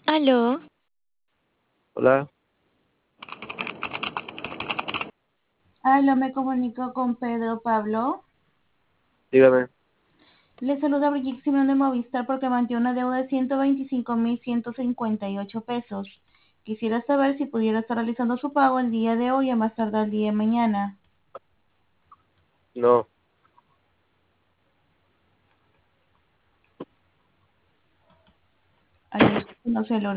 Aló, Hola, Aló, me comunico con Pedro Pablo. dígame. Le saluda Brigitte Simón de Movistar porque mantiene una deuda de 125.158 pesos. Quisiera saber si pudiera estar realizando su pago el día de hoy a más tardar el día de mañana. No, Aló, no se logra